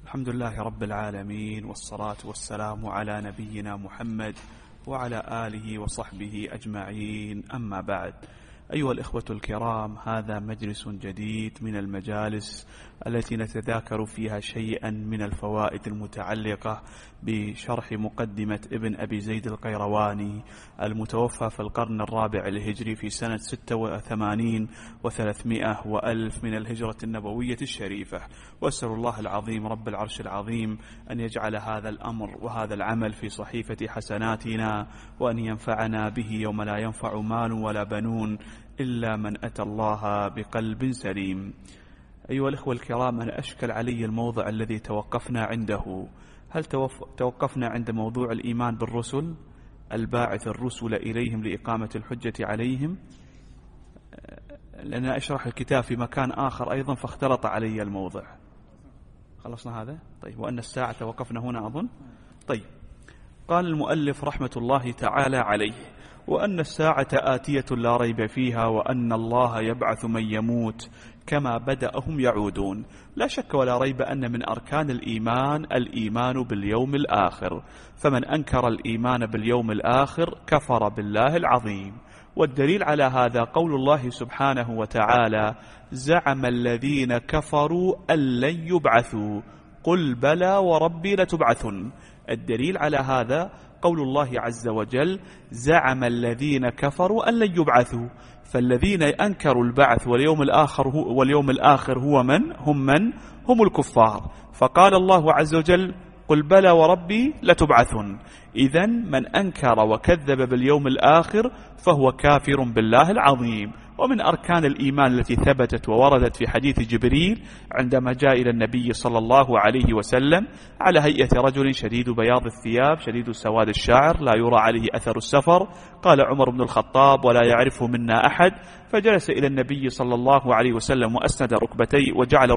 الحمد لله رب العالمين، والصلاة والسلام على نبينا محمد وعلى آله وصحبه أجمعين، أما بعد. أيها الإخوة الكرام، هذا مجلس جديد من المجالس التي نتذاكر فيها شيئا من الفوائد المتعلقة بشرح مقدمة ابن أبي زيد القيرواني المتوفى في القرن الرابع الهجري في سنة 86 و300 وألف من الهجرة النبوية الشريفة. وأسأل الله العظيم رب العرش العظيم أن يجعل هذا الأمر وهذا العمل في صحيفة حسناتنا، وأن ينفعنا به يوم لا ينفع مال ولا بنون إلا من أتى الله بقلب سليم. أيها الأخوة الكرام، أنا أشكل علي الموضع الذي توقفنا عنده. هل توقفنا عند موضوع الإيمان بالرسل، الباعث الرسل إليهم لإقامة الحجة عليهم؟ لأن أشرح الكتاب في مكان آخر أيضا فاختلط علي الموضع. خلصنا هذا؟ طيب. وأن الساعة توقفنا هنا أظن. طيب. قال المؤلف رحمة الله تعالى عليه: وأن الساعة آتية لا ريب فيها، وأن الله يبعث من يموت كما بدأهم يعودون. لا شك ولا ريب أن من أركان الإيمان باليوم الآخر، فمن أنكر الإيمان باليوم الآخر كفر بالله العظيم. والدليل على هذا قول الله سبحانه وتعالى: زعم الذين كفروا أن لن يبعثوا قل بلى وربي لتبعثن. الدليل على هذا قول الله عز وجل: زعم الذين كفروا أن لن يبعثوا. فالذين أنكروا البعث واليوم الآخر هم الكفار. فقال الله عز وجل: قل بلى وربي لتبعثن. إذن من أنكر وكذب باليوم الآخر فهو كافر بالله العظيم. ومن أركان الإيمان التي ثبتت ووردت في حديث جبريل عندما جاء إلى النبي صلى الله عليه وسلم على هيئة رجل شديد بياض الثياب شديد سواد الشعر لا يرى عليه أثر السفر، قال عمر بن الخطاب: ولا يعرفه منا أحد. فجلس إلى النبي صلى الله عليه وسلم وأسند ركبتيه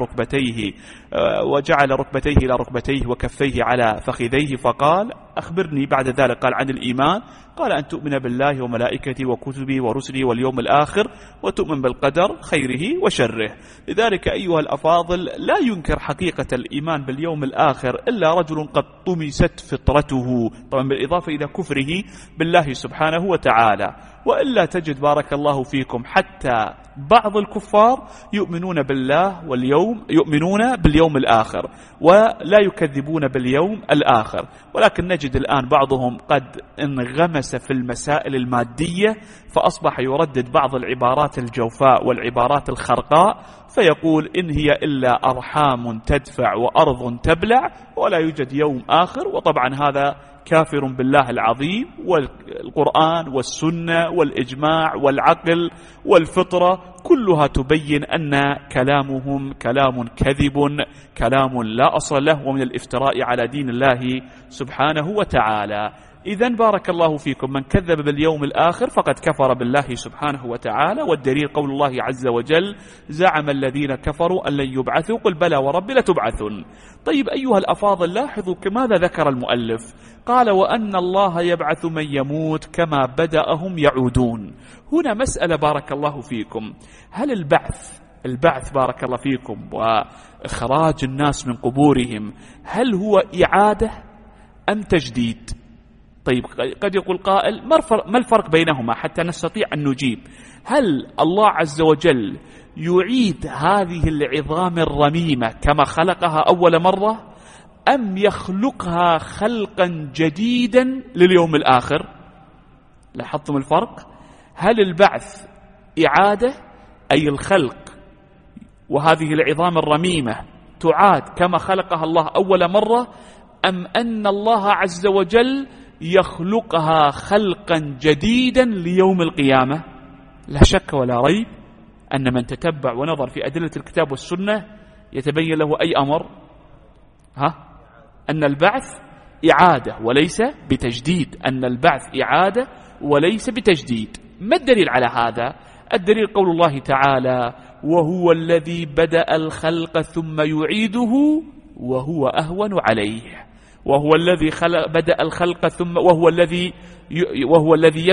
وجعل ركبتيه إلى ركبتيه وكفيه على فخذيه، فقال: أخبرني بعد ذلك. قال: عن الإيمان. قال: أن تؤمن بالله وملائكته وكتبه ورسله واليوم الآخر، وتؤمن بالقدر خيره وشره. لذلك أيها الأفاضل، لا ينكر حقيقة الإيمان باليوم الآخر إلا رجل قد طمست فطرته، طبعا بالإضافة إلى كفره بالله سبحانه وتعالى. وإلا تجد بارك الله فيكم حتى بعض الكفار يؤمنون بالله يؤمنون باليوم الآخر ولا يكذبون باليوم الآخر، ولكن نجد الآن بعضهم قد انغمس في المسائل المادية، فأصبح يردد بعض العبارات الجوفاء والعبارات الخرقاء، فيقول: إن هي إلا أرحام تدفع وأرض تبلع، ولا يوجد يوم آخر. وطبعا هذا كافر بالله العظيم. والقرآن والسنة والإجماع والعقل والفطرة كلها تبين أن كلامهم كلام كذب، كلام لا أصل له، ومن الافتراء على دين الله سبحانه وتعالى. إذن بارك الله فيكم، من كذب باليوم الآخر فقد كفر بالله سبحانه وتعالى. والدليل قول الله عز وجل: زعم الذين كفروا أن لن يبعثوا قل بلى وربي لتبعثن. طيب أيها الأفاضل، لاحظوا ماذا ذكر المؤلف. قال: وأن الله يبعث من يموت كما بدأهم يعودون. هنا مسألة بارك الله فيكم، هل البعث بارك الله فيكم وإخراج الناس من قبورهم هل هو إعادة أم تجديد؟ طيب قد يقول قائل: ما الفرق بينهما حتى نستطيع أن نجيب؟ هل الله عز وجل يعيد هذه العظام الرميمة كما خلقها أول مرة، أم يخلقها خلقا جديدا لليوم الآخر؟ لاحظتم الفرق؟ هل البعث إعادة أي الخلق، وهذه العظام الرميمة تعاد كما خلقها الله أول مرة، أم أن الله عز وجل يخلقها خلقا جديدا ليوم القيامة؟ لا شك ولا ريب أن من تتبع ونظر في أدلة الكتاب والسنة يتبين له أي أمر؟ أن البعث إعادة وليس بتجديد، أن البعث إعادة وليس بتجديد. ما الدليل على هذا؟ الدليل قول الله تعالى: وهو الذي بدأ الخلق ثم يعيده وهو أهون عليه. وهو الذي بدأ الخلق وهو الذي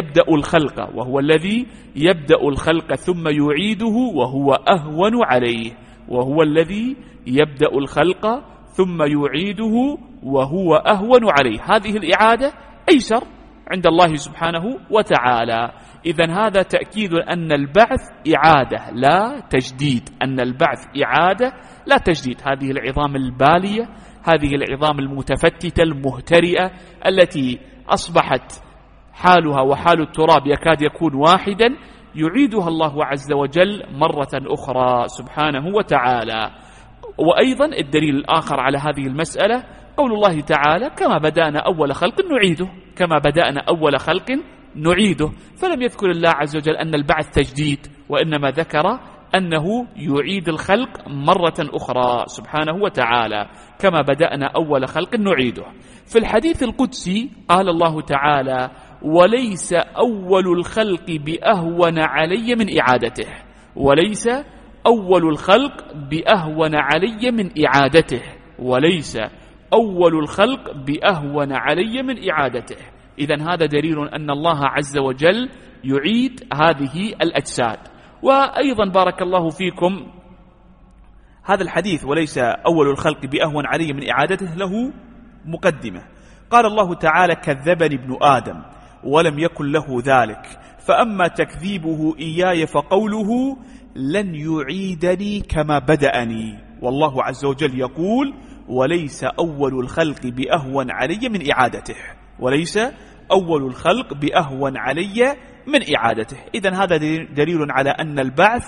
يبدأ الخلق ثم يعيده وهو أهون عليه. وهو الذي يبدأ الخلق ثم يعيده وهو أهون عليه. هذه الإعادة أيسر عند الله سبحانه وتعالى. إذن هذا تأكيد أن البعث إعادة لا تجديد، أن البعث إعادة لا تجديد. هذه العظام البالية، هذه العظام المتفتتة المهترئة التي أصبحت حالها وحال التراب يكاد يكون واحدا، يعيدها الله عز وجل مرة أخرى سبحانه وتعالى. وأيضا الدليل الآخر على هذه المسألة قول الله تعالى: كما بدأنا أول خلق نعيده، كما بدأنا أول خلق نعيده. فلم يذكر الله عز وجل أن البعث تجديد، وإنما ذكر أنه يعيد الخلق مرة أخرى سبحانه وتعالى، كما بدأنا أول خلق نعيده. في الحديث القدسي قال الله تعالى: وليس أول الخلق بأهون علي من إعادته، وليس أول الخلق بأهون علي من إعادته، وليس أول الخلق بأهون علي من إعادته. إذن هذا دليل أن الله عز وجل يعيد هذه الأجساد. وأيضا بارك الله فيكم هذا الحديث وليس أول الخلق بأهون علي من إعادته له مقدمة. قال الله تعالى: كذبني ابن آدم ولم يكن له ذلك، فأما تكذيبه إياي فقوله: لن يعيدني كما بدأني. والله عز وجل يقول: وليس أول الخلق بأهون علي من إعادته، وليس أول الخلق بأهون علي من إعادته. إذن هذا دليل على أن البعث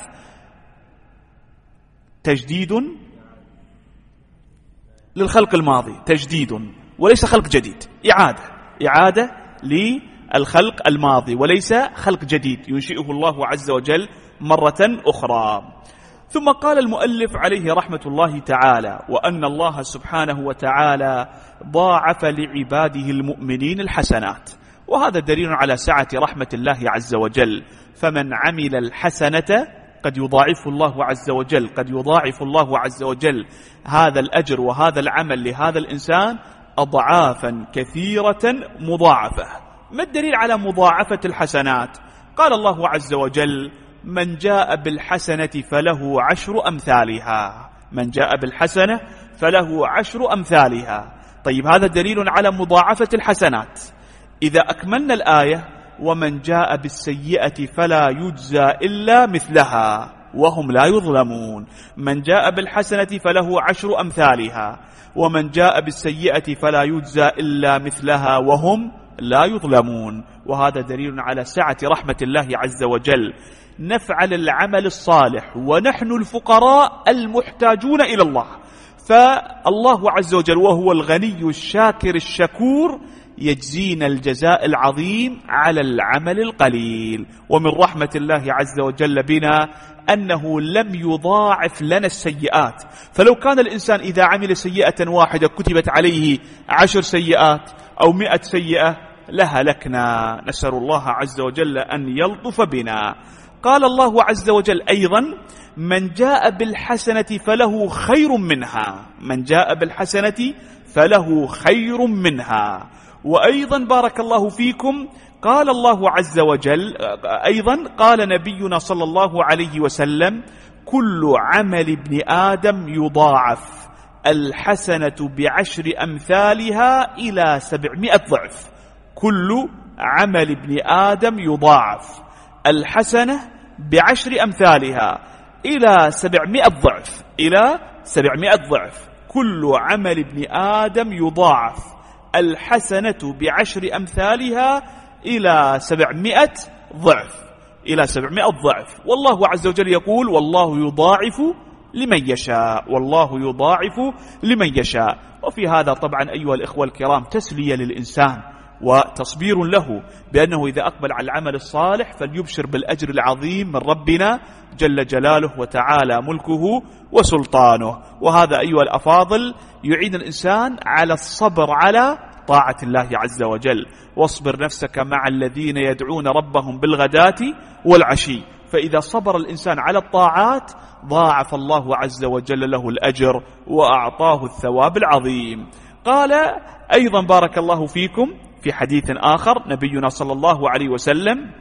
تجديد للخلق الماضي، تجديد وليس خلق جديد، إعادة للخلق الماضي وليس خلق جديد ينشئه الله عز وجل مرة أخرى. ثم قال المؤلف عليه رحمة الله تعالى: وأن الله سبحانه وتعالى ضاعف لعباده المؤمنين الحسنات. وهذا دليل على سعة رحمة الله عز وجل، فمن عمل الحسنة قد يضاعف الله عز وجل، قد يضاعف الله عز وجل هذا الأجر وهذا العمل لهذا الإنسان أضعافا كثيرة مضاعفة. ما الدليل على مضاعفة الحسنات؟ قال الله عز وجل: من جاء بالحسنة فله 10 أمثالها، من جاء بالحسنة فله 10 أمثالها. طيب هذا دليل على مضاعفة الحسنات. إذا أكملنا الآية: ومن جاء بالسيئة فلا يجزى إلا مثلها وهم لا يظلمون. من جاء بالحسنة فله 10 أمثالها، ومن جاء بالسيئة فلا يجزى إلا مثلها وهم لا يظلمون. وهذا دليل على سعة رحمة الله عز وجل. نفعل العمل الصالح ونحن الفقراء المحتاجون إلى الله، فالله عز وجل وهو الغني الشاكر الشكور يجزينا الجزاء العظيم على العمل القليل. ومن رحمة الله عز وجل بنا أنه لم يضاعف لنا السيئات، فلو كان الإنسان إذا عمل سيئة واحدة كتبت عليه 10 سيئات أو 100 سيئة لهلكنا. نسأل الله عز وجل أن يلطف بنا. قال الله عز وجل أيضا: من جاء بالحسنة فله خير منها، من جاء بالحسنة فله خير منها. وأيضا بارك الله فيكم قال الله عز وجل أيضا، قال نبينا صلى الله عليه وسلم: كل عمل ابن آدم يضاعف، الحسنة ب10 أمثالها إلى 700 ضعف. كل عمل ابن آدم يضاعف، الحسنة ب10 أمثالها إلى 700 ضعف، إلى 700 ضعف. كل عمل ابن آدم يضاعف، الحسنة ب10 أمثالها إلى 700 ضعف، إلى 700 ضعف. والله عز وجل يقول: والله يضاعف لمن يشاء، والله يضاعف لمن يشاء. وفي هذا طبعا أيها الإخوة الكرام تسلية للإنسان وتصبير له بأنه إذا أقبل على العمل الصالح فليبشر بالأجر العظيم من ربنا جل جلاله وتعالى ملكه وسلطانه. وهذا أيها الأفاضل يعين الإنسان على الصبر على طاعة الله عز وجل. واصبر نفسك مع الذين يدعون ربهم بالغداة والعشي. فإذا صبر الإنسان على الطاعات ضاعف الله عز وجل له الأجر وأعطاه الثواب العظيم. قال أيضا بارك الله فيكم في حديث آخر نبينا صلى الله عليه وسلم: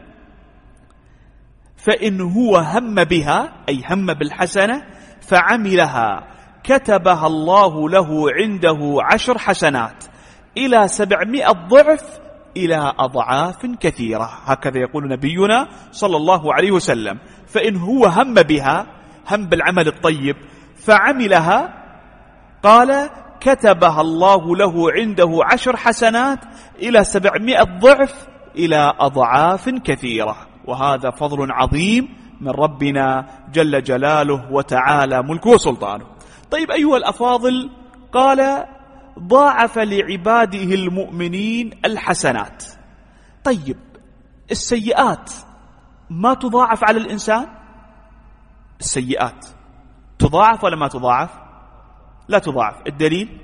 فإن هو هم بها، أي هم بالحسنة فعملها كتبها الله له عنده 10 حسنات إلى 700 ضعف إلى أضعاف كثيرة. هكذا يقول نبينا صلى الله عليه وسلم. فإن هو هم بها، هم بالعمل الطيب فعملها، قال كتبها الله له عنده 10 حسنات إلى 700 ضعف إلى أضعاف كثيرة. وهذا فضل عظيم من ربنا جل جلاله وتعالى ملكه وسلطانه. طيب أيها الأفاضل، قال ضاعف لعباده المؤمنين الحسنات. طيب السيئات ما تضاعف على الإنسان؟ السيئات تضاعف ولا ما تضاعف؟ لا تضاعف. الدليل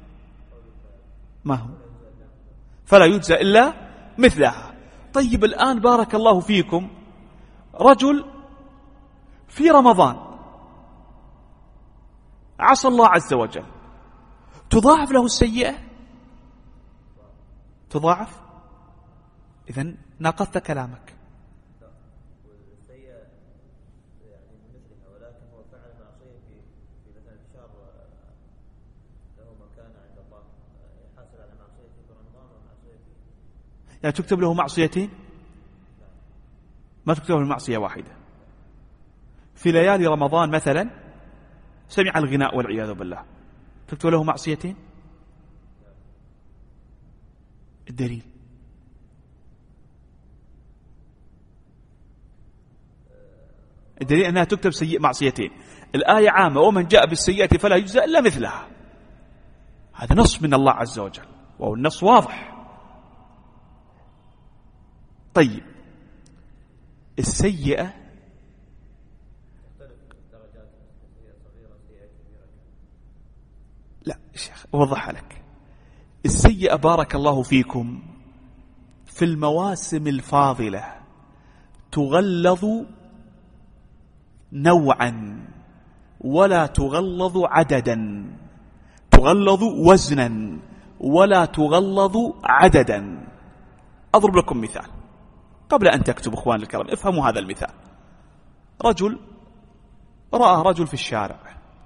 ما هو؟ فلا يجزى إلا مثلها. طيب الآن بارك الله فيكم، رجل في رمضان عصى الله عز وجل، تضاعف له السيئة؟ تضاعف؟ إذن ناقضت كلامك. يعني تكتب له معصيتين؟ ما تكتب له معصية واحدة. في ليالي رمضان مثلا سمع الغناء والعياذ بالله، تكتب له معصيتين؟ الدليل أنها تكتب معصيتين. الآية عامة، ومن جاء بالسيئة فلا يجزى إلا مثلها. هذا نص من الله عز وجل، والنص واضح. طيب السيئة لا شيخ أوضح لك. السيئة بارك الله فيكم في المواسم الفاضلة تغلظ نوعا ولا تغلظ عددا، تغلظ وزنا ولا تغلظ عددا. أضرب لكم مثال قبل أن تكتبوا أخوان الكرام، افهموا هذا المثال. رجل رأى رجل في الشارع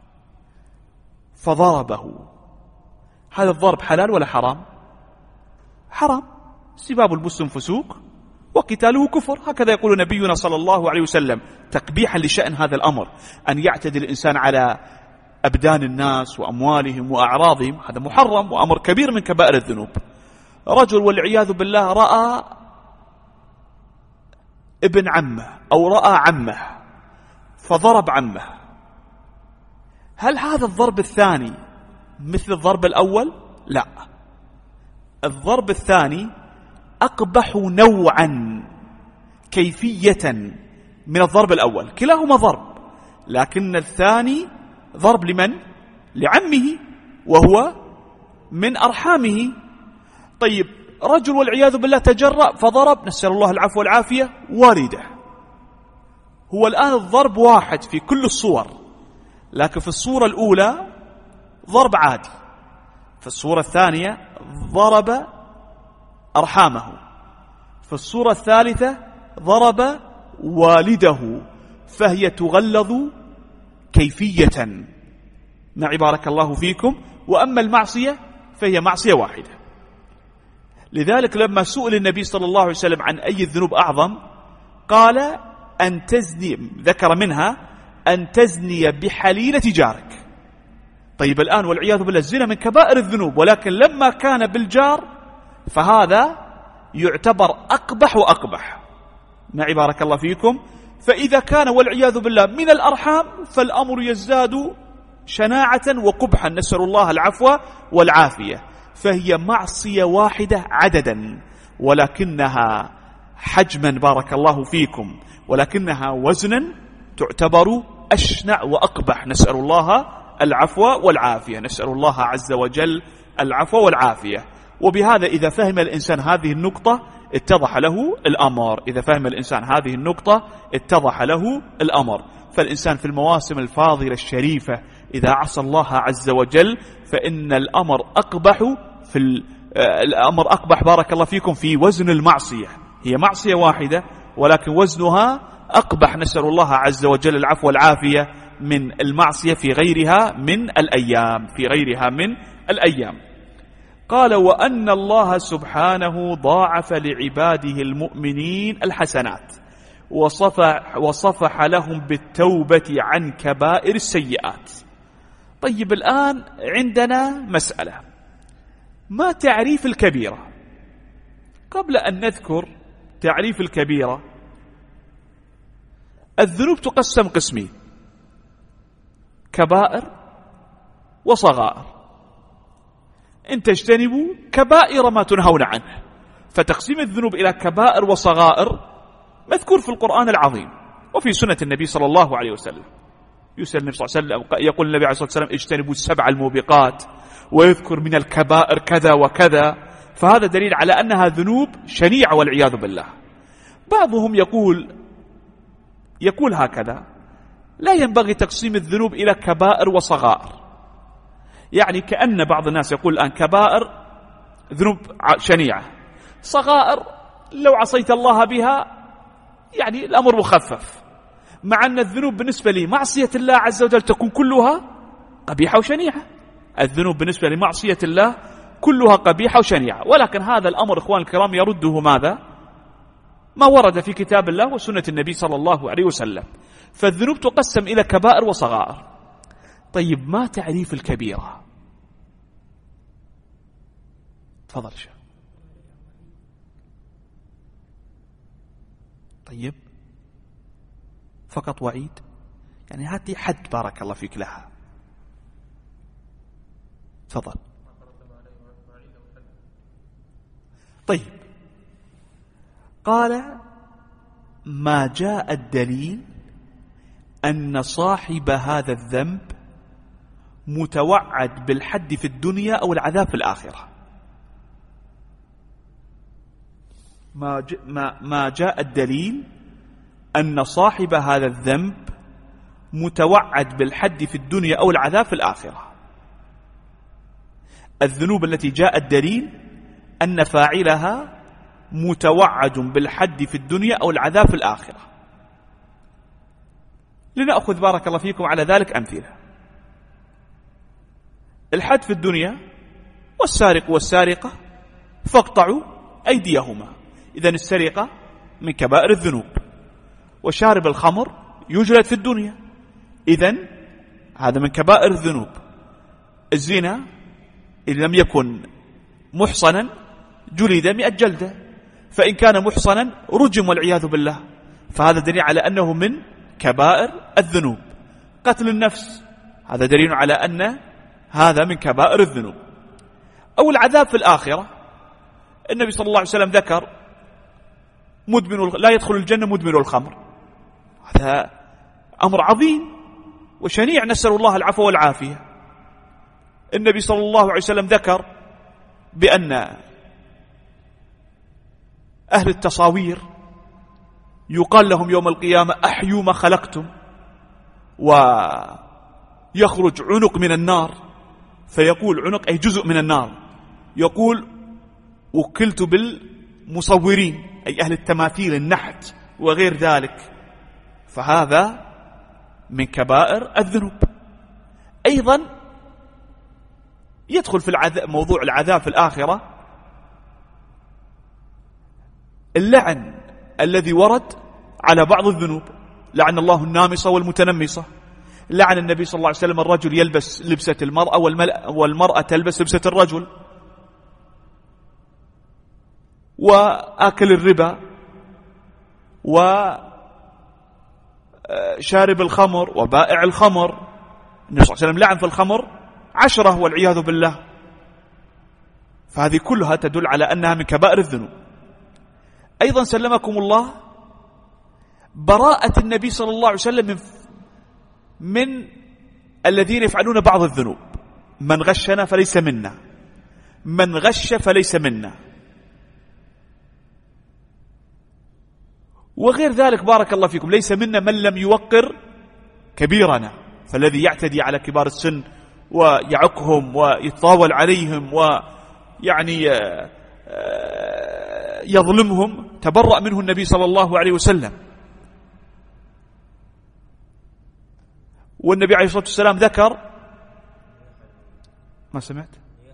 فضربه. هذا الضرب حلال ولا حرام؟ حرام. سباب المسلم فسوق وقتاله كفر، هكذا يقول نبينا صلى الله عليه وسلم تقبيحا لشأن هذا الأمر، أن يعتدي الإنسان على أبدان الناس وأموالهم وأعراضهم، هذا محرم وأمر كبير من كبائر الذنوب. رجل والعياذ بالله رأى ابن عمه أو رأى عمه فضرب عمه. هل هذا الضرب الثاني مثل الضرب الأول؟ لا، الضرب الثاني أقبح نوعا كيفية من الضرب الأول. كلاهما ضرب، لكن الثاني ضرب لمن؟ لعمه وهو من أرحامه. طيب رجل والعياذ بالله تجرأ فضرب، نسأل الله العفو والعافية، والده. هو الآن الضرب واحد في كل الصور، لكن في الصورة الأولى ضرب عادي، في الصورة الثانية ضرب أرحامه، في الصورة الثالثة ضرب والده، فهي تغلظ كيفية. معي بارك الله فيكم. وأما المعصية فهي معصية واحدة. لذلك لما سئل النبي صلى الله عليه وسلم عن أي الذنوب أعظم، قال أن تزني، ذكر منها أن تزني بحليلة جارك. طيب الآن والعياذ بالله الزنا من كبائر الذنوب، ولكن لما كان بالجار فهذا يعتبر أقبح وأقبح. معي بارك الله فيكم. فإذا كان والعياذ بالله من الأرحام فالأمر يزداد شناعة وقبحا، نسأل الله العفو والعافية. فهي معصية واحدة عددا، ولكنها حجما بارك الله فيكم، ولكنها وزنا تعتبر أشنع وأقبح، نسأل الله العفو والعافية، نسأل الله عز وجل العفو والعافية. وبهذا إذا فهم الإنسان هذه النقطة اتضح له الأمر، إذا فهم الإنسان هذه النقطة اتضح له الأمر. فالإنسان في المواسم الفاضلة الشريفة إذا عصى الله عز وجل فإن الأمر أقبح الأمر أقبح بارك الله فيكم في وزن المعصية. هي معصية واحدة ولكن وزنها أقبح، نسأل الله عز وجل العفو والعافية. من المعصية في غيرها من الأيام. قال: وأن الله سبحانه ضاعف لعباده المؤمنين الحسنات وصفح لهم بالتوبة عن كبائر السيئات. طيب، الآن عندنا مسألة: ما تعريف الكبيرة؟ قبل أن نذكر تعريف الكبيرة، الذنوب تقسم قسمين: كبائر وصغائر. إن تجتنبوا كبائر ما تنهون عنه. فتقسيم الذنوب إلى كبائر وصغائر مذكور في القرآن العظيم وفي سنة النبي صلى الله عليه وسلم. يسأل النبي صلى الله عليه وسلم، يقول النبي عليه الصلاة والسلام: اجتنبوا 7 الموبقات، ويذكر من الكبائر كذا وكذا. فهذا دليل على أنها ذنوب شنيعة والعياذ بالله. بعضهم يقول هكذا: لا ينبغي تقسيم الذنوب إلى كبائر وصغائر. يعني كأن بعض الناس يقول الآن كبائر ذنوب شنيعة، صغائر لو عصيت الله بها يعني الأمر مخفف، مع أن الذنوب بالنسبة لمعصية الله عز وجل تكون كلها قبيحة وشنيعة. الذنوب بالنسبة لمعصية الله كلها قبيحة وشنيعة. ولكن هذا الأمر إخوان الكرام يرده ماذا؟ ما ورد في كتاب الله وسنة النبي صلى الله عليه وسلم. فالذنوب تقسم إلى كبائر وصغائر. طيب، ما تعريف الكبيرة؟ تفضل شيخ. طيب، فقط وعيد؟ يعني هاتي حد بارك الله فيك لها. تفضل. طيب، قال: ما جاء الدليل أن صاحب هذا الذنب متوعد بالحد في الدنيا أو العذاب في الآخرة. ما جاء الدليل أن صاحب هذا الذنب متوعد بالحد في الدنيا أو العذاب في الآخرة. الذنوب التي جاء الدليل أن فاعلها متوعد بالحد في الدنيا أو العذاب في الآخرة. لنأخذ بارك الله فيكم على ذلك أمثلة. الحد في الدنيا: والسارق والسارقة فاقطعوا أيديهما. إذن السرقة من كبائر الذنوب، وشارب الخمر يجلد في الدنيا، إذن هذا من كبائر الذنوب. الزنا إن لم يكن محصنا جلد 100 جلدة، فإن كان محصنا رجم والعياذ بالله. فهذا دليل على أنه من كبائر الذنوب. قتل النفس هذا دليل على أن هذا من كبائر الذنوب. أو العذاب في الآخرة، النبي صلى الله عليه وسلم ذكر لا يدخل الجنة مدمن الخمر. هذا أمر عظيم وشنيع، نسأل الله العفو والعافية. النبي صلى الله عليه وسلم ذكر بأن أهل التصاوير يقال لهم يوم القيامة: أحيوا ما خلقتم. ويخرج عنق من النار، فيقول عنق أي جزء من النار، يقول: وكلت بالمصورين، أي أهل التماثيل النحت وغير ذلك. فهذا من كبائر الذنوب. أيضا يدخل في موضوع العذاب في الآخرة اللعن الذي ورد على بعض الذنوب. لعن الله النامصة والمتنمصة. لعن النبي صلى الله عليه وسلم الرجل يلبس لبسة المرأة والمرأة تلبس لبسة الرجل. وآكل الربا وشارب الخمر وبائع الخمر. النبي صلى الله عليه وسلم لعن في الخمر 10 والعياذ بالله. فهذه كلها تدل على أنها من كبائر الذنوب. أيضا سلمكم الله براءة النبي صلى الله عليه وسلم من الذين يفعلون بعض الذنوب. من غشنا فليس منا، من غش فليس منا، وغير ذلك بارك الله فيكم. ليس منا من لم يوقر كبيرنا. فالذي يعتدي على كبار السن ويعقهم ويتطاول عليهم ويعني يظلمهم تبرأ منه النبي صلى الله عليه وسلم. والنبي عليه الصلاة والسلام ذكر، ما سمعت؟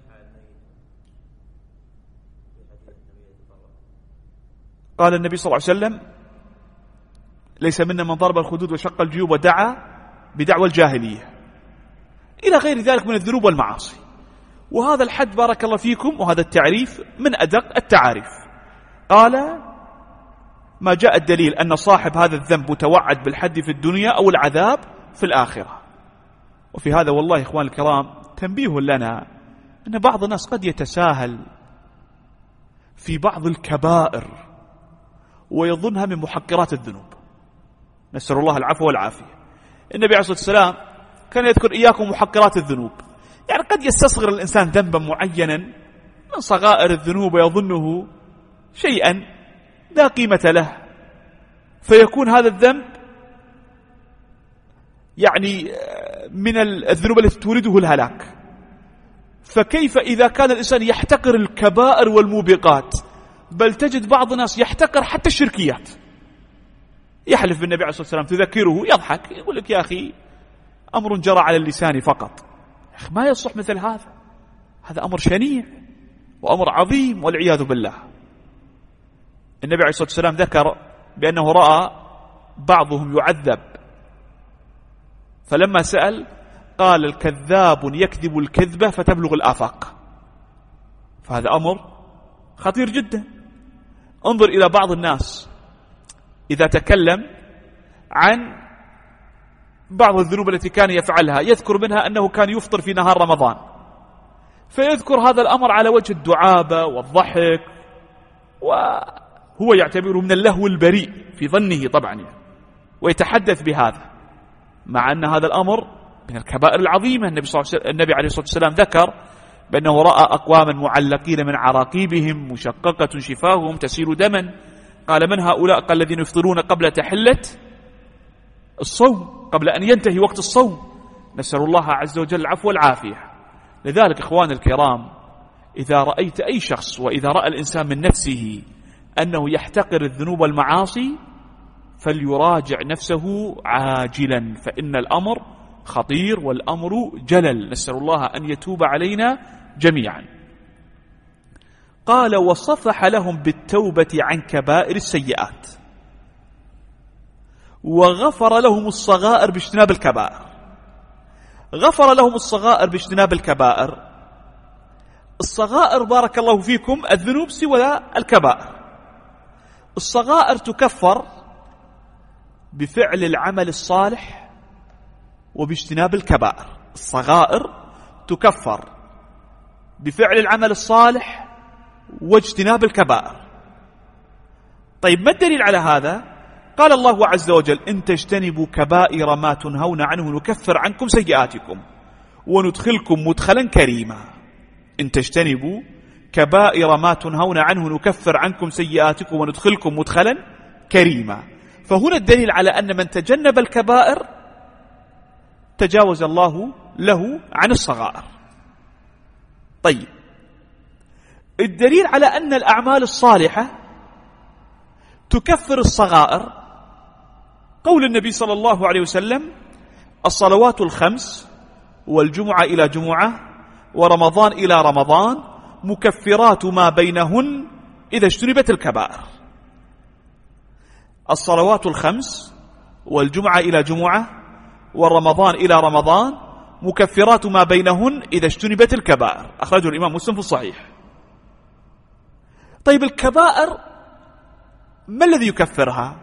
قال النبي صلى الله عليه وسلم: ليس منا من ضرب الخدود وشق الجيوب ودعا بدعوى الجاهلية، إلى غير ذلك من الذنوب والمعاصي. وهذا الحد بارك الله فيكم، وهذا التعريف من أدق التعاريف. قال: ما جاء الدليل أن صاحب هذا الذنب متوعد بالحد في الدنيا أو العذاب في الآخرة. وفي هذا والله إخوان الكرام تنبيه لنا أن بعض الناس قد يتساهل في بعض الكبائر ويظنها من محقرات الذنوب، نسأل الله العفو والعافية. النبي عليه الصلاة والسلام كان يذكر إياكم محقرات الذنوب، يعني قد يستصغر الإنسان ذنبا معينا من صغائر الذنوب ويظنه شيئا لا قيمة له، فيكون هذا الذنب يعني من الذنوب التي تورده الهلاك. فكيف إذا كان الإنسان يحتقر الكبائر والموبقات، بل تجد بعض الناس يحتقر حتى الشركيات، يحلف بالنبي عليه الصلاة والسلام تذكره يضحك يقول لك: يا أخي أمر جرى على اللسان فقط. يا أخي ما يصح مثل هذا، هذا أمر شنيع وأمر عظيم والعياذ بالله. النبي عليه الصلاة والسلام ذكر بأنه رأى بعضهم يعذب، فلما سأل قال: الكذاب يكذب الكذبة فتبلغ الآفاق. فهذا أمر خطير جدا. انظر إلى بعض الناس إذا تكلم عن بعض الذنوب التي كان يفعلها يذكر منها أنه كان يفطر في نهار رمضان، فيذكر هذا الأمر على وجه الدعابة والضحك، وهو يعتبره من اللهو البريء في ظنه طبعا يعني، ويتحدث بهذا، مع أن هذا الأمر من الكبائر العظيمة. النبي عليه الصلاة والسلام ذكر بأنه رأى أقواما معلقين من عراقيبهم مشققة شفاههم تسيل دما، قال: من هؤلاء؟ قال: الذين يفطرون قبل تحلة الصوم، قبل أن ينتهي وقت الصوم. نسأل الله عز وجل العفو والعافية. لذلك إخوان الكرام، إذا رأيت أي شخص، وإذا رأى الإنسان من نفسه أنه يحتقر الذنوب والمعاصي، فليراجع نفسه عاجلا، فإن الأمر خطير والأمر جلل، نسأل الله أن يتوب علينا جميعا. قال: وصفح لهم بالتوبة عن كبائر السيئات، وغفر لهم الصغائر باجتناب الكبائر. غفر لهم الصغائر باجتناب الكبائر. الصغائر بارك الله فيكم الذنوب سوى الكبائر. الصغائر تكفر بفعل العمل الصالح وباجتناب الكبائر. الصغائر تكفر بفعل العمل الصالح واجتناب الكبائر. طيب ما الدليل على هذا؟ قال الله عز وجل: إن تجتنبوا كبائر ما تنهون عنه نكفر عنكم سيئاتكم وندخلكم مدخلا كريما. إن تجتنبوا كبائر ما تنهون عنه نكفر عنكم سيئاتكم وندخلكم مدخلا كريما. فهنا الدليل على أن من تجنب الكبائر تجاوز الله له عن الصغائر. طيب الدليل على أن الأعمال الصالحة تكفر الصغائر قول النبي صلى الله عليه وسلم: الصلوات الخمس والجمعة إلى جمعة ورمضان إلى رمضان مكفرات ما بينهن إذا اجتنبت الكبائر. الصلوات الخمس والجمعة إلى جمعة ورمضان إلى رمضان مكفرات ما بينهن إذا اجتنبت الكبائر، أخرجه الإمام مسلم في الصحيح. طيب الكبائر ما الذي يكفرها؟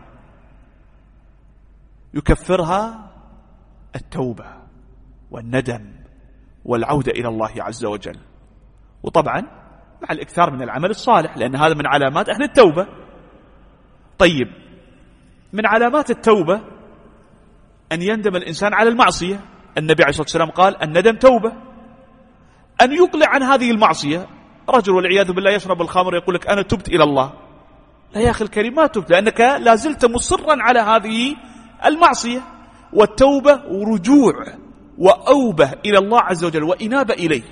يكفرها التوبة والندم والعودة إلى الله عز وجل، وطبعا مع الإكثار من العمل الصالح، لأن هذا من علامات أهل التوبة. طيب من علامات التوبة أن يندم الإنسان على المعصية. النبي عليه الصلاة والسلام قال: الندم توبة. أن يقلع عن هذه المعصية. رجل والعياذ بالله يشرب الخمر يقول لك: أنا تبت إلى الله. لا يا أخي الكريم، ما تبت، لأنك لازلت مصرا على هذه المعصية. والتوبة رجوع وأوبة إلى الله عز وجل وإنابة إليه.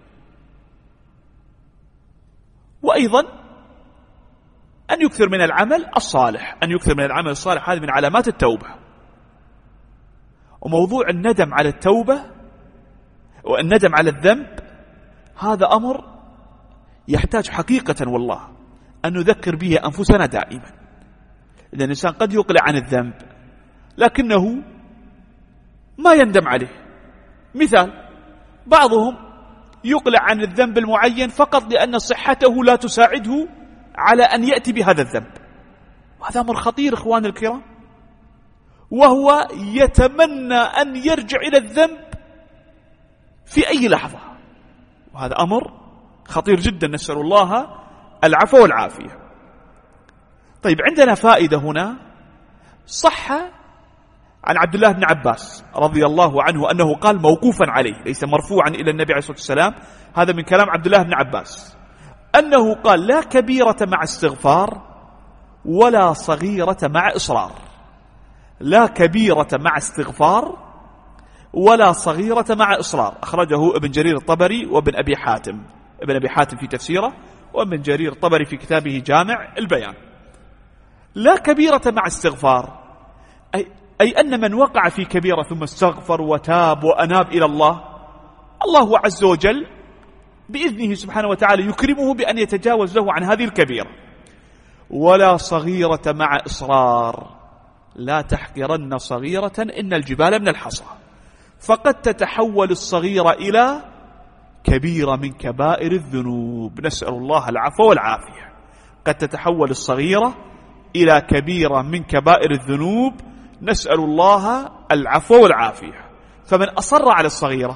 وأيضا أن يكثر من العمل الصالح. أن يكثر من العمل الصالح هذه من علامات التوبة. وموضوع الندم على التوبة والندم على الذنب هذا أمر يحتاج حقيقة والله أن نذكر به أنفسنا دائما. إذن الإنسان قد يقلع عن الذنب لكنه ما يندم عليه. مثال، بعضهم يقلع عن الذنب المعين فقط لأن صحته لا تساعده على أن يأتي بهذا الذنب، وهذا أمر خطير إخوان الكرام، وهو يتمنى أن يرجع إلى الذنب في أي لحظة، وهذا أمر خطير جدا، نسأل الله العفو والعافية. طيب، عندنا فائدة هنا. صح عن عبد الله بن عباس رضي الله عنه أنه قال موقوفا عليه، ليس مرفوعا إلى النبي عليه الصلاة والسلام، هذا من كلام عبد الله بن عباس، أنه قال: لا كبيرة مع استغفار ولا صغيرة مع إصرار. لا كبيرة مع استغفار ولا صغيرة مع إصرار. أخرجه ابن جرير الطبري وابن أبي حاتم، ابن أبي حاتم في تفسيره، وابن جرير الطبري في كتابه جامع البيان. لا كبيرة مع استغفار، أي أن من وقع في كبيرة ثم استغفر وتاب وأناب إلى الله، الله عز وجل بإذنه سبحانه وتعالى يكرمه بأن يتجاوز له عن هذه الكبيرة. ولا صغيرة مع إصرار، لا تحقرن صغيرة إن الجبال من الحصى، فقد تتحول الصغيرة إلى كبيرة من كبائر الذنوب. نسأل الله العفو والعافية. قد تتحول الصغيرة إلى كبيرة من كبائر الذنوب، نسأل الله العفو والعافية. فمن أصر على الصغيرة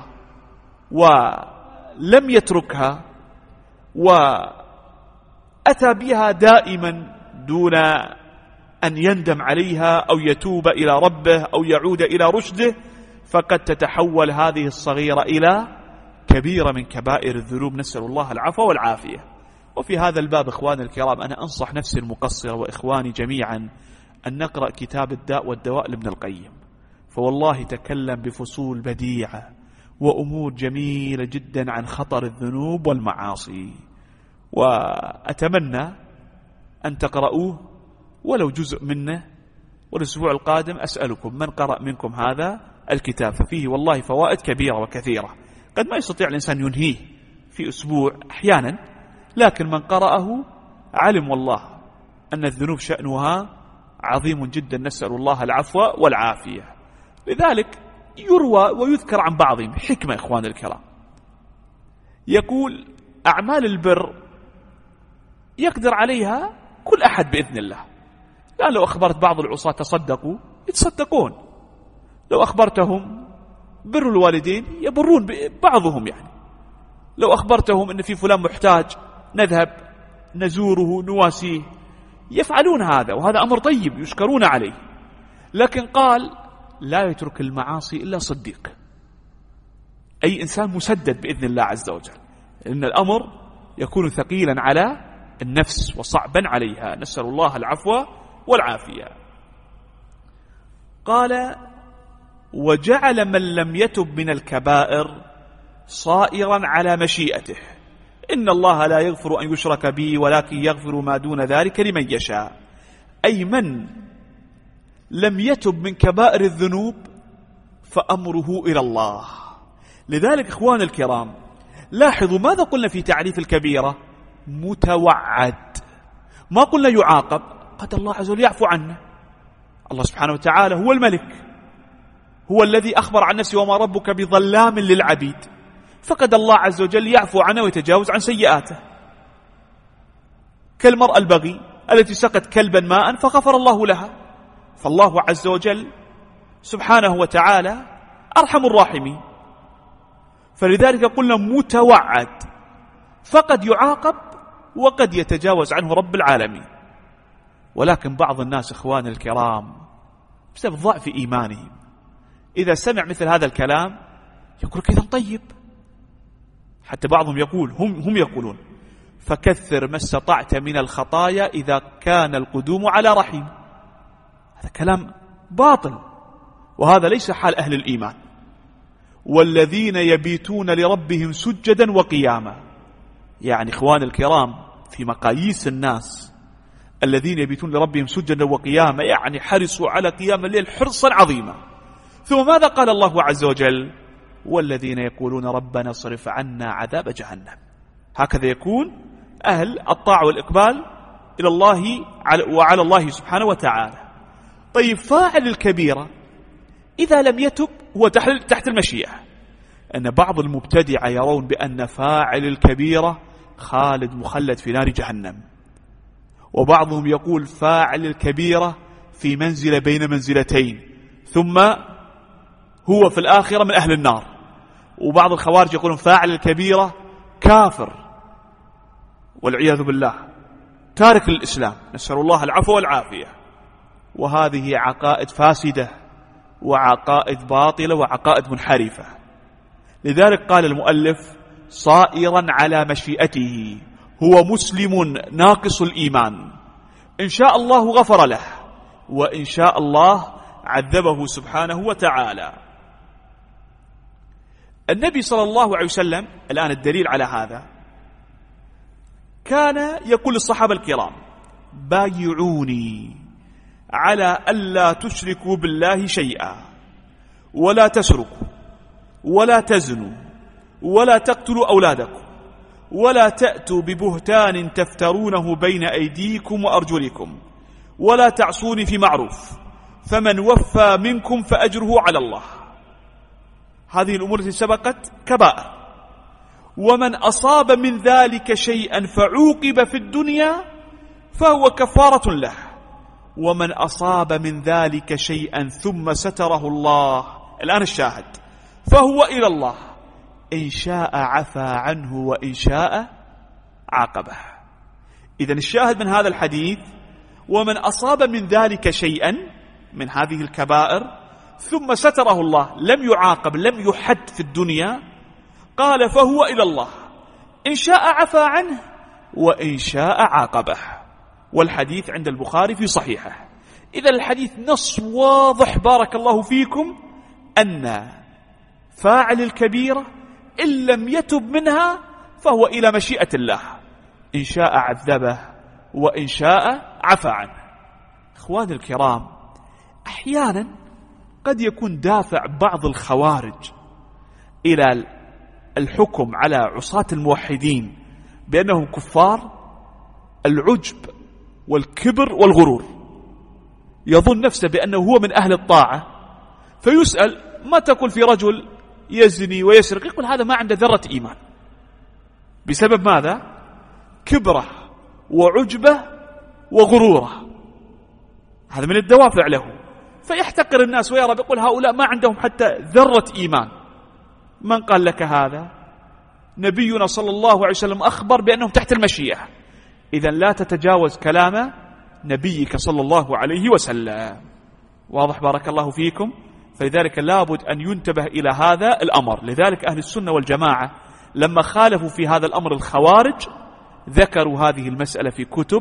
ولم يتركها وأتى بها دائما دون أن يندم عليها أو يتوب إلى ربه أو يعود إلى رشده، فقد تتحول هذه الصغيرة إلى كبيرة من كبائر الذنوب، نسأل الله العفو والعافية. وفي هذا الباب إخواني الكرام أنا أنصح نفسي المقصرة وإخواني جميعا أن نقرأ كتاب الداء والدواء لابن القيم، فوالله تكلم بفصول بديعة وأمور جميلة جدا عن خطر الذنوب والمعاصي، وأتمنى أن تقرأوه ولو جزء منه. والأسبوع القادم أسألكم من قرأ منكم هذا الكتاب، ففيه والله فوائد كبيرة وكثيرة، قد ما يستطيع الإنسان ينهيه في أسبوع أحيانا، لكن من قرأه علم والله أن الذنوب شأنها عظيم جدا، نسأل الله العفو والعافية. لذلك يروى ويذكر عن بعضهم حكمة إخوان الكرام، يقول: أعمال البر يقدر عليها كل أحد بإذن الله. لأن لو أخبرت بعض العصاة تصدقوا يتصدقون، لو أخبرتهم بر الوالدين يبرون بعضهم، يعني لو أخبرتهم أن في فلان محتاج نذهب نزوره نواسيه يفعلون هذا، وهذا أمر طيب يشكرون عليه. لكن قال: لا يترك المعاصي إلا صديق، أي إنسان مسدد بإذن الله عز وجل، إن الأمر يكون ثقيلا على النفس وصعبا عليها، نسأل الله العفو والعافية. قال: وجعل من لم يتب من الكبائر صائرا على مشيئته، إن الله لا يغفر أن يشرك به ولكن يغفر ما دون ذلك لمن يشاء. أي من لم يتب من كبائر الذنوب فأمره إلى الله. لذلك إخوان الكرام لاحظوا ماذا قلنا في تعريف الكبيرة؟ متوعد، ما قلنا يعاقب، قد الله عز وجل يعفو عنه. الله سبحانه وتعالى هو الملك، هو الذي أخبر عن نفسه: وما ربك بظلام للعبيد، فقد الله عز وجل يعفو عنه ويتجاوز عن سيئاته. كالمرأة البغي التي سقت كلبا ماء فغفر الله لها، فالله عز وجل سبحانه وتعالى أرحم الراحمين. فلذلك قلنا متوعد، فقد يعاقب وقد يتجاوز عنه رب العالمين. ولكن بعض الناس إخوان الكرام بسبب ضعف إيمانهم إذا سمع مثل هذا الكلام يقول كذا طيب. حتى بعضهم يقول هم يقولون: فكثر ما استطعت من الخطايا إذا كان القدوم على رحيم. هذا كلام باطل، وهذا ليس حال أهل الإيمان. والذين يبيتون لربهم سجدا وقياما، يعني إخوان الكرام في مقاييس الناس الذين يبيتون لربهم سجدا وقياما يعني حرصوا على قيام الليل حرصا عظيما، ثم ماذا قال الله عز وجل؟ والذين يقولون ربنا اصرف عنا عذاب جهنم. هكذا يكون أهل الطاعة والإقبال إلى الله وعلى الله سبحانه وتعالى. طيب فاعل الكبيرة إذا لم يتب هو تحت المشيئة. أن بعض المبتدعة يرون بأن فاعل الكبيرة خالد مخلد في نار جهنم، وبعضهم يقول فاعل الكبيرة في منزلة بين منزلتين ثم هو في الآخرة من أهل النار، وبعض الخوارج يقولون فاعل الكبيرة كافر والعياذ بالله تارك للإسلام، نسأل الله العفو والعافية. وهذه عقائد فاسدة وعقائد باطلة وعقائد منحرفة. لذلك قال المؤلف صائرا على مشيئته، هو مسلم ناقص الإيمان، إن شاء الله غفر له وإن شاء الله عذبه سبحانه وتعالى. النبي صلى الله عليه وسلم، الآن الدليل على هذا، كان يقول للصحابة الكرام بايعوني على ألا تشركوا بالله شيئا ولا تسرقوا ولا تزنوا ولا تقتلوا أولادكم ولا تأتوا ببهتان تفترونه بين أيديكم وأرجلكم ولا تعصوني في معروف، فمن وفى منكم فأجره على الله. هذه الأمور التي سبقت كبائر، ومن أصاب من ذلك شيئا فعوقب في الدنيا فهو كفارة له، ومن أصاب من ذلك شيئا ثم ستره الله، الآن الشاهد، فهو إلى الله، إن شاء عفى عنه وإن شاء عاقبه. إذن الشاهد من هذا الحديث ومن أصاب من ذلك شيئا من هذه الكبائر ثم ستره الله، لم يعاقب لم يحد في الدنيا، قال فهو إلى الله، إن شاء عفى عنه وإن شاء عاقبه. والحديث عند البخاري في صحيحه. إذا الحديث نص واضح بارك الله فيكم أن فاعل الكبيرة إن لم يتب منها فهو إلى مشيئة الله، إن شاء عذبه وإن شاء عفى عنه. إخواني الكرام، أحيانا قد يكون دافع بعض الخوارج إلى الحكم على عصاة الموحدين بأنهم كفار العجب والكبر والغرور. يظن نفسه بأنه هو من أهل الطاعة، فيسأل ما تقول في رجل يزني ويسرق؟ يقول هذا ما عنده ذرة إيمان. بسبب ماذا؟ كبره وعجبه وغروره، هذا من الدوافع له، فيحتقر الناس ويرى بيقول هؤلاء ما عندهم حتى ذرة إيمان. من قال لك هذا؟ نبينا صلى الله عليه وسلم أخبر بأنهم تحت المشيئة. إذن لا تتجاوز كلام نبيك صلى الله عليه وسلم. واضح بارك الله فيكم؟ فلذلك لابد أن ينتبه إلى هذا الأمر. لذلك أهل السنة والجماعة لما خالفوا في هذا الأمر الخوارج ذكروا هذه المسألة في كتب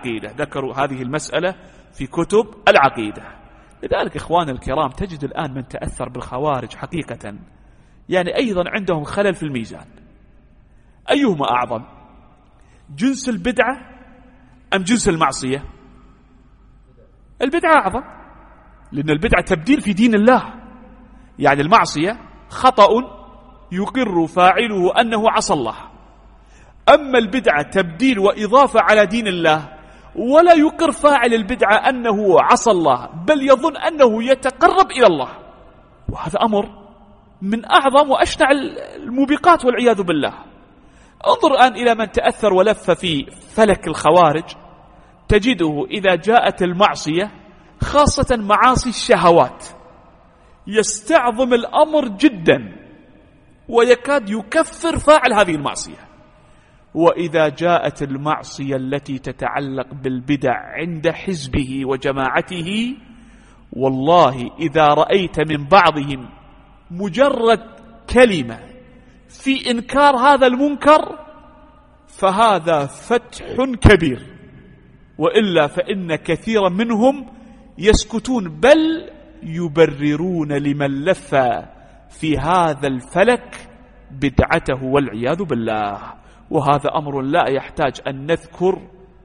العقيدة، لذلك إخوان الكرام تجد الآن من تأثر بالخوارج حقيقة يعني أيضا عندهم خلل في الميزان. أيهما أعظم، جنس البدعة أم جنس المعصية؟ البدعة أعظم، لأن البدعة تبديل في دين الله. يعني المعصية خطأ يقر فاعله أنه عصى الله، أما البدعة تبديل وإضافة على دين الله، ولا يقر فاعل البدعة أنه عصى الله، بل يظن أنه يتقرب إلى الله، وهذا أمر من أعظم وأشنع الموبقات والعياذ بالله. انظر الآن إلى من تأثر ولف في فلك الخوارج، تجده إذا جاءت المعصية خاصة معاصي الشهوات يستعظم الأمر جدا ويكاد يكفر فاعل هذه المعصية، وإذا جاءت المعصية التي تتعلق بالبدع عند حزبه وجماعته، والله إذا رأيت من بعضهم مجرد كلمة في إنكار هذا المنكر فهذا فتح كبير، وإلا فإن كثيرا منهم يسكتون بل يبررون لمن لف في هذا الفلك بدعته والعياذ بالله. وهذا أمر لا يحتاج أن نذكر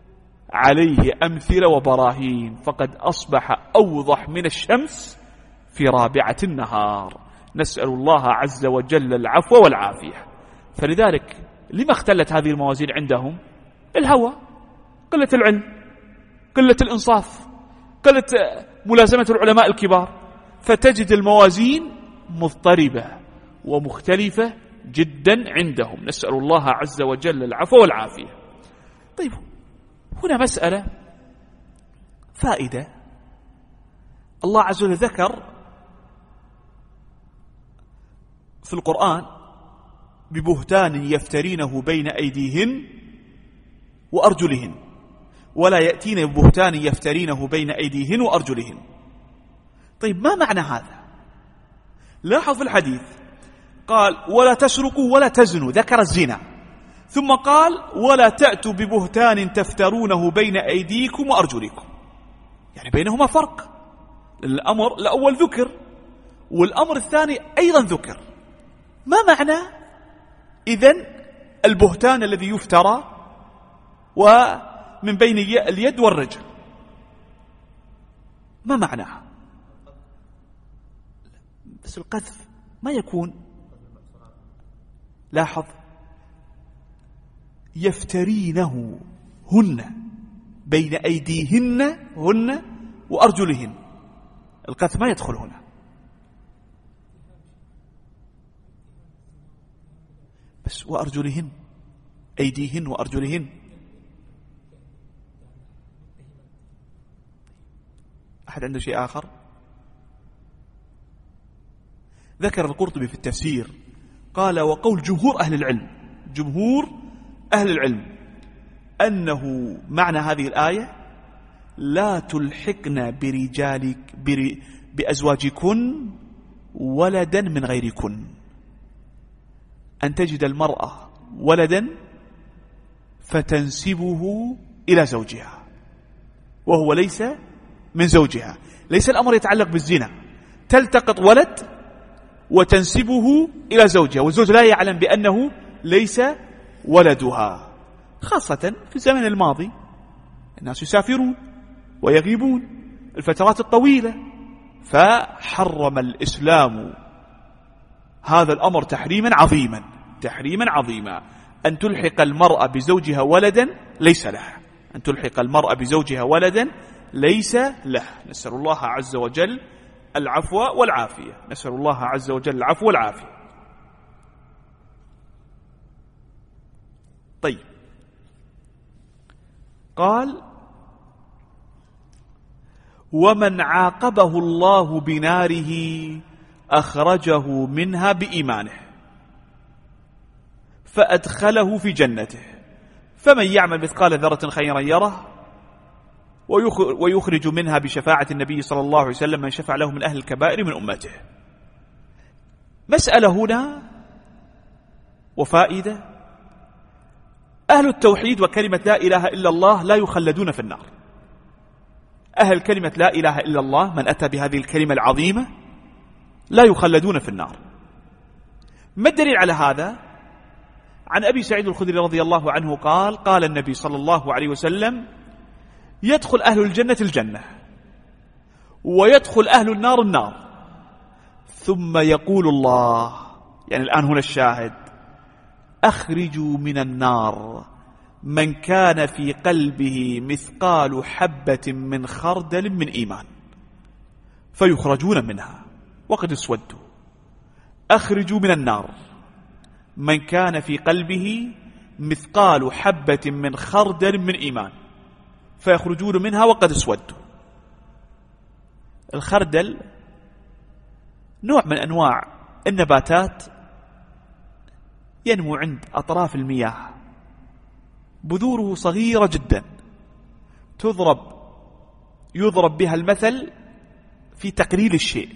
عليه أمثلة وبراهين، فقد أصبح أوضح من الشمس في رابعة النهار. نسأل الله عز وجل العفو والعافية. فلذلك لما اختلت هذه الموازين عندهم؟ الهوى، قلة العلم، قلة الإنصاف، قلة ملازمة العلماء الكبار، فتجد الموازين مضطربة ومختلفة جدا عندهم. نسأل الله عز وجل العفو والعافية. طيب، هنا مسألة فائدة. الله عز وجل ذكر في القرآن ببهتان يفترينه بين أيديهن وأرجلهن، ولا يأتين ببهتان يفترينه بين أيديهن وأرجلهن. طيب، ما معنى هذا؟ لاحظ في الحديث قال ولا تسرقوا ولا تزنوا، ذكر الزنا، ثم قال ولا تأتوا ببهتان تفترونه بين أيديكم وأرجلكم، يعني بينهما فرق. الأمر الأول ذكر والأمر الثاني أيضا ذكر. ما معنى إذن البهتان الذي يفترى ومن بين اليد والرجل؟ ما معناها؟ بس القذف ما يكون، لاحظ، يفترينه هن بين أيديهن هن وأرجلهن، القذف ما يدخل هنا. بس وأرجلهن، أيديهن وأرجلهن. أحد عنده شيء آخر؟ ذكر القرطبي في التفسير قال وقول جمهور أهل العلم، جمهور أهل العلم، أنه معنى هذه الآية لا تلحقن برجالك بأزواجكن ولدا من غيركن، أن تجد المرأة ولدا فتنسبه إلى زوجها وهو ليس من زوجها. ليس الأمر يتعلق بالزنا، تلتقط ولد وتنسبه إلى زوجها والزوج لا يعلم بأنه ليس ولدها. خاصة في الزمن الماضي الناس يسافرون ويغيبون الفترات الطويلة، فحرم الإسلام هذا الأمر تحريما عظيما، تحريما عظيما، أن تلحق المرأة بزوجها ولدا ليس له، أن تلحق المرأة بزوجها ولدا ليس له. نسأل الله عز وجل العفو والعافية، نسأل الله عز وجل العفو والعافية. طيب، قال ومن عاقبه الله بناره أخرجه منها بإيمانه فأدخله في جنته، فمن يعمل مثقال ذرة خيرا يره ويخرج منها بشفاعة النبي صلى الله عليه وسلم من شفع له من أهل الكبائر من أمته. مسألة هنا وفائدة: أهل التوحيد وكلمة لا إله إلا الله لا يخلدون في النار. أهل كلمة لا إله إلا الله من أتى بهذه الكلمة العظيمة لا يخلدون في النار. ما الدليل على هذا؟ عن أبي سعيد الخدري رضي الله عنه قال: قال النبي صلى الله عليه وسلم: يدخل أهل الجنة الجنة ويدخل أهل النار النار، ثم يقول الله، يعني الآن هنا الشاهد: أخرجوا من النار من كان في قلبه مثقال حبة من خردل من إيمان، فيخرجون منها وقد اسودوا. أخرجوا من النار من كان في قلبه مثقال حبة من خردل من إيمان، فيخرجون منها وقد اسودوا. الخردل نوع من أنواع النباتات ينمو عند أطراف المياه، بذوره صغيرة جدا، يضرب بها المثل في تقليل الشيء: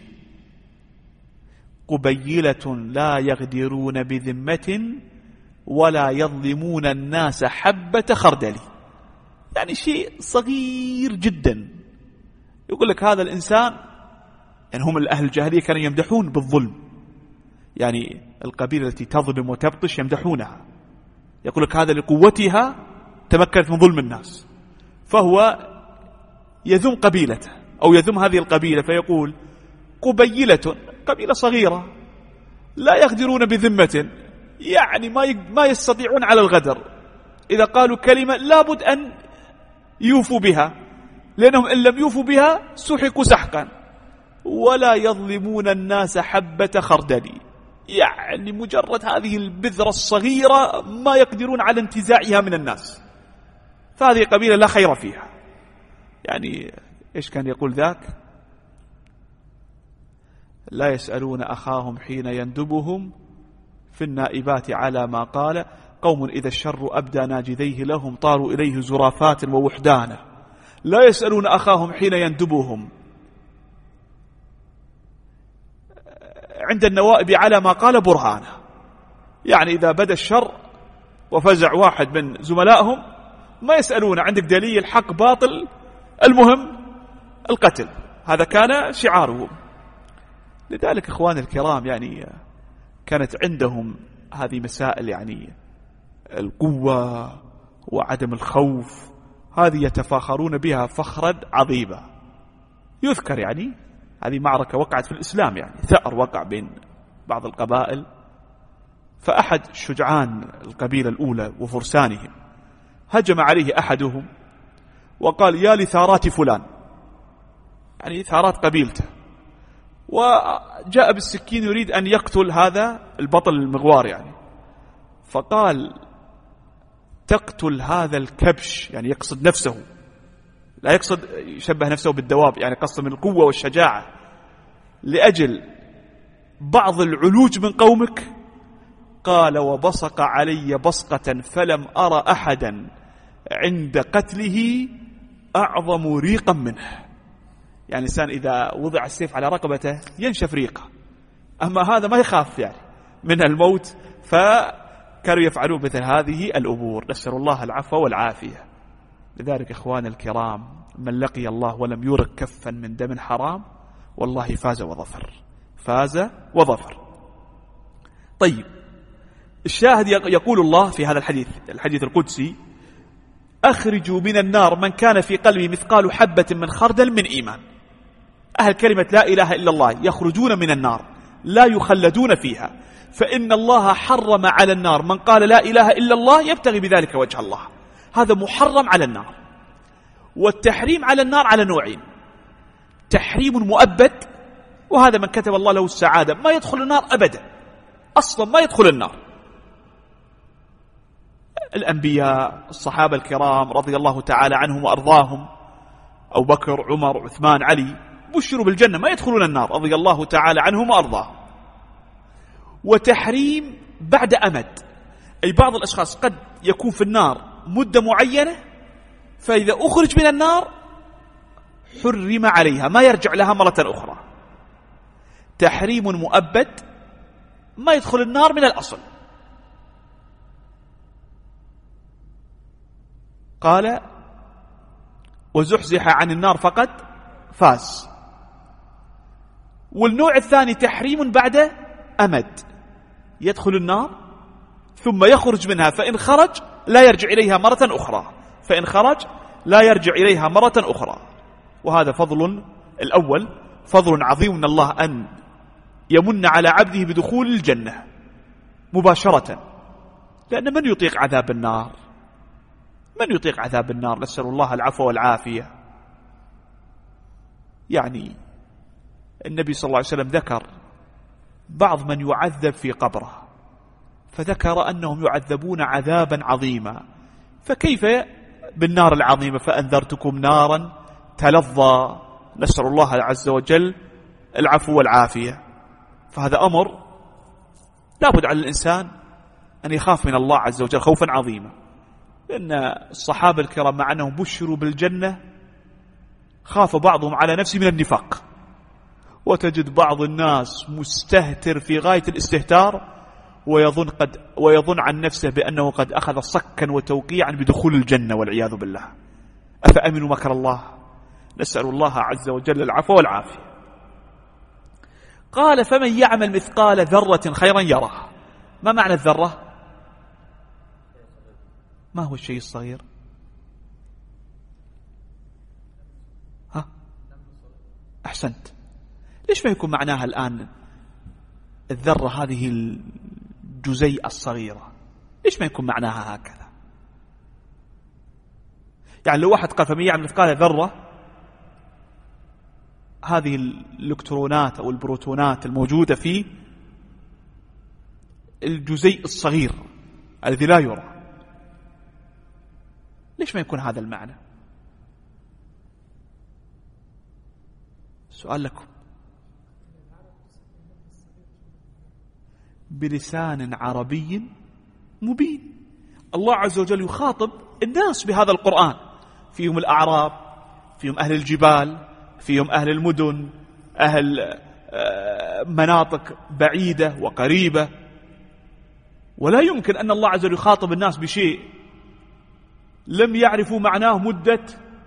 قبيلة لا يغدرون بذمة ولا يظلمون الناس حبة خردل. يعني شيء صغير جدا. يقول لك هذا الإنسان، يعني هم الأهل الجاهلية كانوا يمدحون بالظلم، يعني القبيلة التي تظلم وتبطش يمدحونها، يقول لك هذا لقوتها تمكنت من ظلم الناس، فهو يذم قبيلته أو يذم هذه القبيلة، فيقول: قبيلة، قبيلة صغيرة لا يقدرون بذمة، يعني ما يستطيعون على الغدر، إذا قالوا كلمة لابد أن يوفوا بها، لأنهم إن لم يوفوا بها سحقوا سحقا، ولا يظلمون الناس حبة خردل، يعني مجرد هذه البذرة الصغيرة ما يقدرون على انتزاعها من الناس، فهذه قبيلة لا خير فيها. يعني إيش كان يقول ذاك؟ لا يسألون أخاهم حين يندبهم في النائبات على ما قال، قوم إذا الشر أبدى ناجذيه لهم طاروا إليه زرافات ووحدانا. لا يسألون أخاهم حين يندبهم عند النوائب على ما قال برهانه، يعني إذا بدا الشر وفزع واحد من زملائهم ما يسألون عندك دليل حق باطل، المهم القتل، هذا كان شعارهم. لذلك إخوان الكرام يعني كانت عندهم هذه مسائل، يعني القوة وعدم الخوف، هذه يتفاخرون بها فخرا عظيما. يذكر يعني هذه معركة وقعت في الإسلام، يعني ثأر وقع بين بعض القبائل، فأحد شجعان القبيلة الأولى وفرسانهم هجم عليه أحدهم وقال يا لثارات فلان، يعني ثارات قبيلته، وجاء بالسكين يريد أن يقتل هذا البطل المغوار يعني، فقال تقتل هذا الكبش، يعني يقصد نفسه، لا يقصد يشبه نفسه بالدواب، يعني قصد من القوة والشجاعة، لأجل بعض العلوج من قومك. قال وبصق علي بصقة فلم أرى أحدا عند قتله أعظم ريقا منه، يعني الإنسان إذا وضع السيف على رقبته ينشف ريقه، أما هذا ما يخاف يعني من الموت، فكانوا يفعلون مثل هذه الأمور، نسأل الله العفو والعافية. لذلك إخوان الكرام من لقي الله ولم يرق كفا من دم حرام والله فاز وظفر، فاز وظفر. طيب الشاهد يقول الله في هذا الحديث القدسي أخرجوا من النار من كان في قلبه مثقال حبة من خردل من إيمان. أهل كلمة لا إله إلا الله يخرجون من النار لا يخلدون فيها، فإن الله حرم على النار من قال لا إله إلا الله يبتغي بذلك وجه الله، هذا محرم على النار. والتحريم على النار على نوعين، تحريم مؤبد، وهذا من كتب الله له السعادة ما يدخل النار أبدا، أصلا ما يدخل النار. الأنبياء الصحابة الكرام رضي الله تعالى عنهم وأرضاهم، أبو بكر عمر عثمان علي، بشروا بالجنة ما يدخلون النار رضي الله تعالى عنهم وأرضاهم. وتحريم بعد أمد، أي بعض الأشخاص قد يكون في النار مدة معينة، فإذا أخرج من النار حرم عليها ما يرجع لها مرة أخرى. تحريم مؤبد ما يدخل النار من الأصل. قال وزحزح عن النار فقد فاز. والنوع الثاني تحريم بعد أمد، يدخل النار ثم يخرج منها، فإن خرج لا يرجع إليها مرة أخرى، فإن خرج لا يرجع إليها مرة أخرى. وهذا فضل الأول، فضل عظيم من الله أن يمن على عبده بدخول الجنة مباشرة، لأن من يطيق عذاب النار؟ من يطيق عذاب النار؟ نسأل الله العفو والعافية. يعني النبي صلى الله عليه وسلم ذكر بعض من يعذب في قبره، فذكر أنهم يعذبون عذابا عظيما، فكيف بالنار العظيمة؟ فأنذرتكم نارا تلظى، نسأل الله عز وجل العفو والعافية. فهذا أمر لابد على الإنسان أن يخاف من الله عز وجل خوفا عظيما، لأن الصحابة الكرام مع أنهم بشروا بالجنة خاف بعضهم على نفسه من النفاق، وتجد بعض الناس مستهتر في غاية الاستهتار ويظن عن نفسه بأنه قد أخذ صكا وتوقيعا بدخول الجنة والعياذ بالله. أفأمنوا مكر الله؟ نسأل الله عز وجل العفو والعافية. قال فمن يعمل مثقال ذرة خيرا يره. ما معنى الذرة؟ ما هو الشيء الصغير؟ أحسنت، ليش ما يكون معناها الآن الذرة هذه الجزيئة الصغيرة؟ ليش ما يكون معناها هكذا؟ يعني لو واحد قال فمن يعمل مثقال ذرة، هذه الإلكترونات أو البروتونات الموجودة في الجزيء الصغير الذي لا يرى، ليش ما يكون هذا المعنى؟ سؤال لكم. بلسان عربي مبين. الله عز وجل يخاطب الناس بهذا القرآن، فيهم الأعراب، فيهم أهل الجبال، فيهم أهل المدن، أهل مناطق بعيدة وقريبة، ولا يمكن أن الله عز وجل يخاطب الناس بشيء لم يعرفوا معناه مدة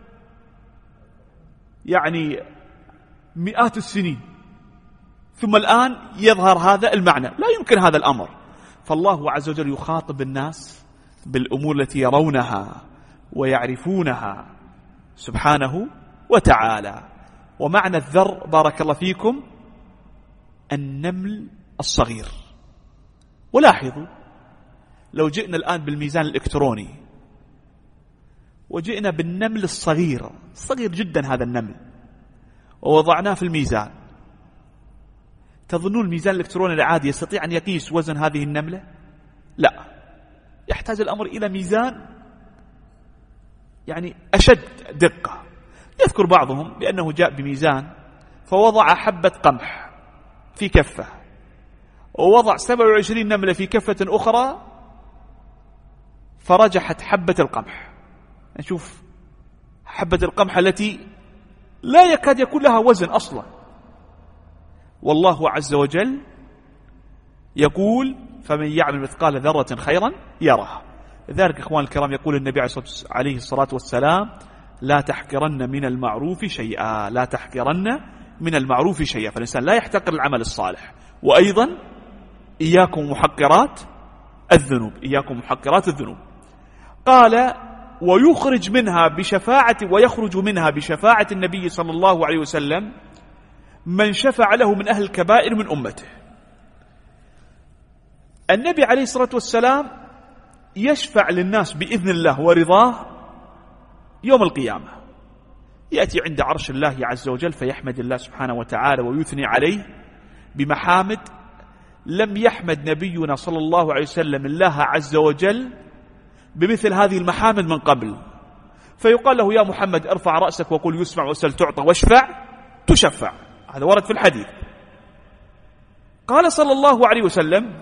يعني مئات السنين، ثم الآن يظهر هذا المعنى. لا يمكن هذا الأمر. فالله عز وجل يخاطب الناس بالأمور التي يرونها ويعرفونها سبحانه وتعالى. ومعنى الذر بارك الله فيكم النمل الصغير. ولاحظوا لو جئنا الآن بالميزان الإلكتروني وجئنا بالنمل الصغير، صغير جدا هذا النمل، ووضعناه في الميزان، تظنون الميزان الإلكتروني العادي يستطيع أن يقيس وزن هذه النملة؟ لا، يحتاج الأمر إلى ميزان يعني أشد دقة. يذكر بعضهم بأنه جاء بميزان فوضع حبة قمح في كفة، ووضع 27 نملة في كفة أخرى، فرجحت حبة القمح. نشوف حبة القمح التي لا يكاد يكون لها وزن أصلا. والله عز وجل يقول فمن يعمل مثقال ذرة خيرا يره. لذلك إخوان الكرام يقول النبي عليه الصلاة والسلام لا تحقرن من المعروف شيئا، لا تحقرن من المعروف شيئا. فالإنسان لا يحتقر العمل الصالح. وأيضا إياكم محقرات الذنوب، إياكم محقرات الذنوب. قال ويخرج منها بشفاعة النبي صلى الله عليه وسلم من شفع له من أهل الكبائر من أمته. النبي عليه الصلاة والسلام يشفع للناس بإذن الله ورضاه يوم القيامة. يأتي عند عرش الله عز وجل فيحمد الله سبحانه وتعالى ويثني عليه بمحامد لم يحمد نبينا صلى الله عليه وسلم الله عز وجل بمثل هذه المحامد من قبل. فيقال له يا محمد ارفع رأسك وقل يسمع واسأل تعطى واشفع تشفع. هذا ورد في الحديث. قال صلى الله عليه وسلم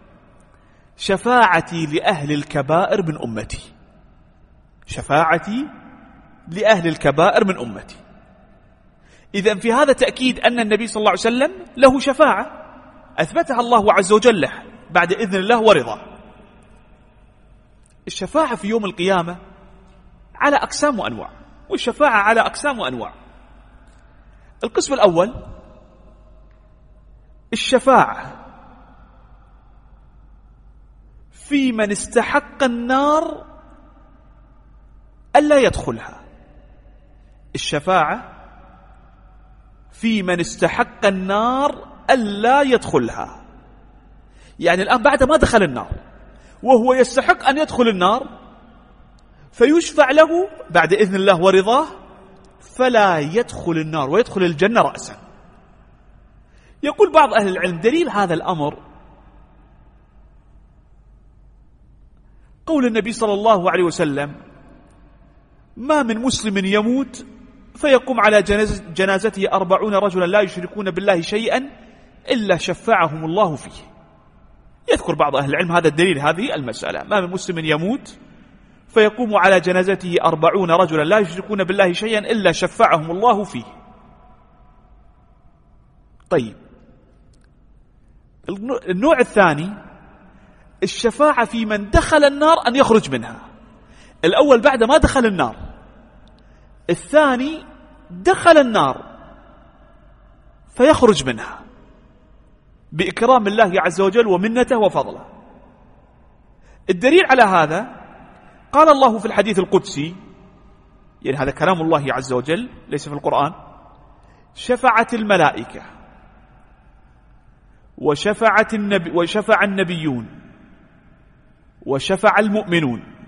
شفاعتي لأهل الكبائر من أمتي، شفاعتي لأهل الكبائر من أمتي. إذن في هذا تأكيد أن النبي صلى الله عليه وسلم له شفاعة أثبتها الله عز وجل له بعد إذن الله ورضاه. الشفاعة في يوم القيامة على أقسام وأنواع، والشفاعة على أقسام وأنواع. القسم الأول الشفاعة في من استحق النار ألا يدخلها. الشفاعة في من استحق النار ألا يدخلها، يعني الآن بعد ما دخل النار وهو يستحق أن يدخل النار فيشفع له بعد إذن الله ورضاه فلا يدخل النار ويدخل الجنة رأسا. يقول بعض أهل العلم دليل هذا الأمر قول النبي صلى الله عليه وسلم ما من مسلم يموت فيقوم على جنازته 40 رجلا لا يشركون بالله شيئا إلا شفعهم الله فيه. يذكر بعض أهل العلم هذا الدليل هذه المسألة، ما من مسلم يموت فيقوم على جنازته 40 رجلا لا يشركون بالله شيئا إلا شفعهم الله فيه. طيب النوع الثاني الشفاعة في من دخل النار أن يخرج منها. الأول بعد ما دخل النار، الثاني دخل النار فيخرج منها بإكرام الله عز وجل ومنته وفضله. الدليل على هذا قال الله في الحديث القدسي، يعني هذا كلام الله عز وجل ليس في القرآن، شفعت الملائكة وشفع النبيون وشفع المؤمنون